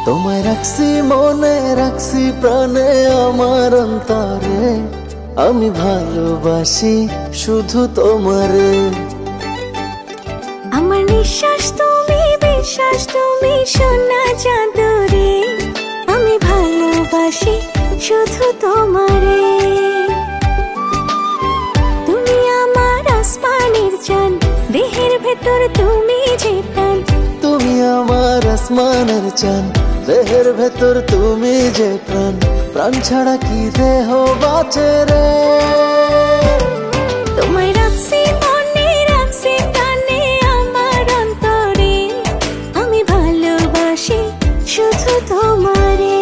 তোমায় রাখছি মনে, রাখছি প্রাণে, আমার অন্তরে আমি ভালোবাসি শুধু তোমারে। আমার নিঃশ্বাস তুমি, বিশ্বাস তুমি, সোনা চাঁদরে আমি ভালোবাসি শুধু তোমারে। তুমি আমার আসমানের চাঁদ, দেহের ভেতর তুমি যে প্রাণ। তুমি আমার আসমানের চাঁদ, দেহের ভেতর তুমি যে প্রাণ। প্রাণ ছাড়া কি দেহ বাঁচে রে। তোমায় রাখছি মনে, রাখছি প্রাণে, আমার অন্তরে আমি ভালোবাসি শুধু তোমারে।